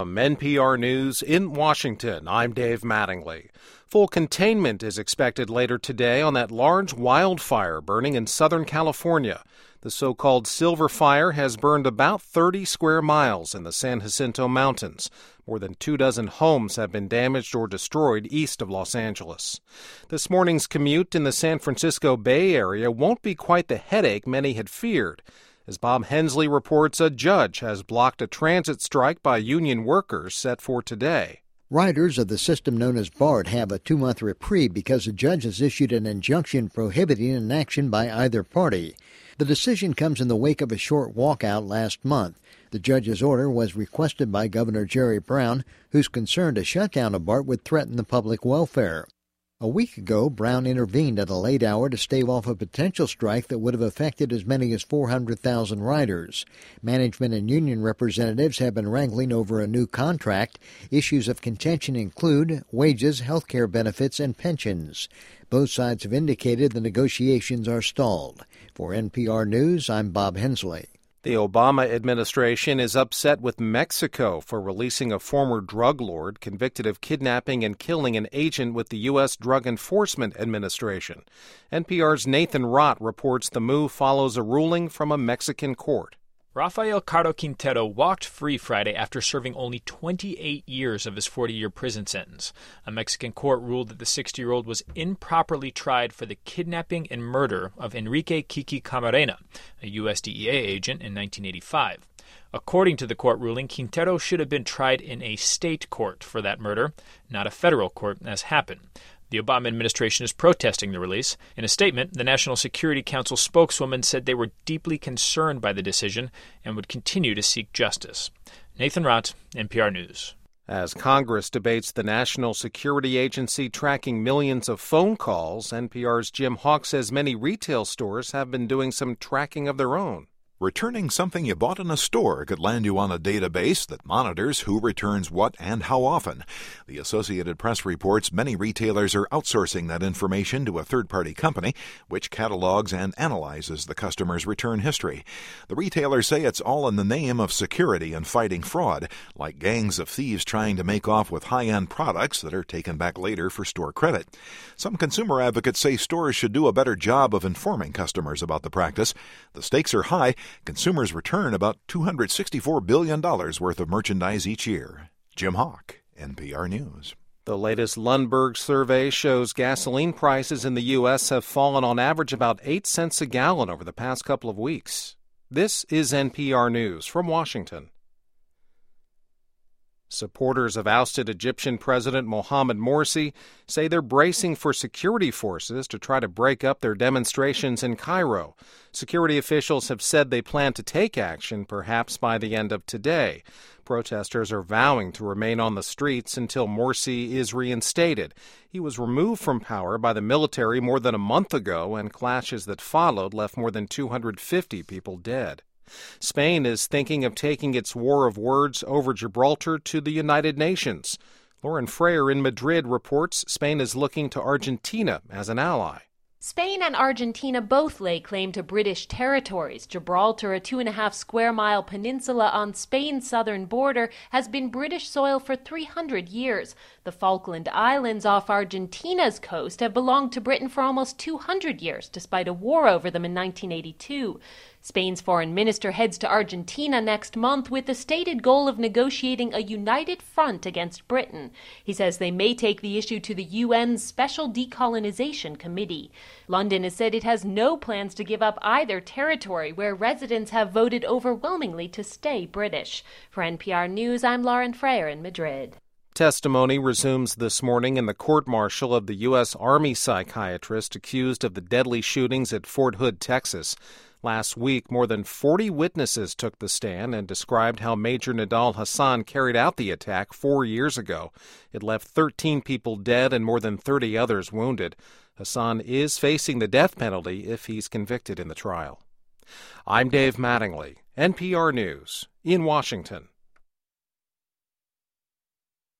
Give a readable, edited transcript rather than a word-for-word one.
From NPR News in Washington, I'm Dave Mattingly. Full containment is expected later today on that large wildfire burning in Southern California. The so-called Silver Fire has burned about 30 square miles in the San Jacinto Mountains. More than 24 homes have been damaged or destroyed east of Los Angeles. This morning's commute in the San Francisco Bay Area won't be quite the headache many had feared. As Bob Hensley reports, a judge has blocked a transit strike by union workers set for today. Riders of the system known as BART have a 2-month reprieve because a judge has issued an injunction prohibiting an action by either party. The decision comes in the wake of a short walkout last month. The judge's order was requested by Governor Jerry Brown, who's concerned a shutdown of BART would threaten the public welfare. A week ago, Brown intervened at a late hour to stave off a potential strike that would have affected as many as 400,000 riders. Management and union representatives have been wrangling over a new contract. Issues of contention include wages, health care benefits, and pensions. Both sides have indicated the negotiations are stalled. For NPR News, I'm Bob Hensley. The Obama administration is upset with Mexico for releasing a former drug lord convicted of kidnapping and killing an agent with the U.S. Drug Enforcement Administration. NPR's Nathan Rott reports the move follows a ruling from a Mexican court. Rafael Caro Quintero walked free Friday after serving only 28 years of his 40-year prison sentence. A Mexican court ruled that the 60-year-old was improperly tried for the kidnapping and murder of Enrique Kiki Camarena, a U.S. DEA agent, in 1985. According to the court ruling, Quintero should have been tried in a state court for that murder, not a federal court, as happened. The Obama administration is protesting the release. In a statement, the National Security Council spokeswoman said they were deeply concerned by the decision and would continue to seek justice. Nathan Rott, NPR News. As Congress debates the National Security Agency tracking millions of phone calls, NPR's Jim Hawk says many retail stores have been doing some tracking of their own. Returning something you bought in a store could land you on a database that monitors who returns what and how often. The Associated Press reports many retailers are outsourcing that information to a third-party company, which catalogs and analyzes the customer's return history. The retailers say it's all in the name of security and fighting fraud, like gangs of thieves trying to make off with high-end products that are taken back later for store credit. Some consumer advocates say stores should do a better job of informing customers about the practice. The stakes are high. Consumers return about $264 billion worth of merchandise each year. Jim Hawk, NPR News. The latest Lundberg survey shows gasoline prices in the U.S. have fallen on average about 8 cents a gallon over the past couple of weeks. This is NPR News from Washington. Supporters of ousted Egyptian President Mohamed Morsi say they're bracing for security forces to try to break up their demonstrations in Cairo. Security officials have said they plan to take action perhaps by the end of today. Protesters are vowing to remain on the streets until Morsi is reinstated. He was removed from power by the military more than a month ago, and clashes that followed left more than 250 people dead. Spain is thinking of taking its war of words over Gibraltar to the United Nations. Lauren Freyer in Madrid reports Spain is looking to Argentina as an ally. Spain and Argentina both lay claim to British territories. Gibraltar, a 2.5-square-mile peninsula on Spain's southern border, has been British soil for 300 years. The Falkland Islands off Argentina's coast have belonged to Britain for almost 200 years, despite a war over them in 1982. Spain's foreign minister heads to Argentina next month with the stated goal of negotiating a united front against Britain. He says they may take the issue to the UN's Special Decolonization Committee. London has said it has no plans to give up either territory, where residents have voted overwhelmingly to stay British. For NPR News, I'm Lauren Freyer in Madrid. Testimony resumes this morning in the court-martial of the U.S. Army psychiatrist accused of the deadly shootings at Fort Hood, Texas. Last week, more than 40 witnesses took the stand and described how Major Nidal Hasan carried out the attack 4 years ago. It left 13 people dead and more than 30 others wounded. Hasan is facing the death penalty if he's convicted in the trial. I'm Dave Mattingly, NPR News, in Washington.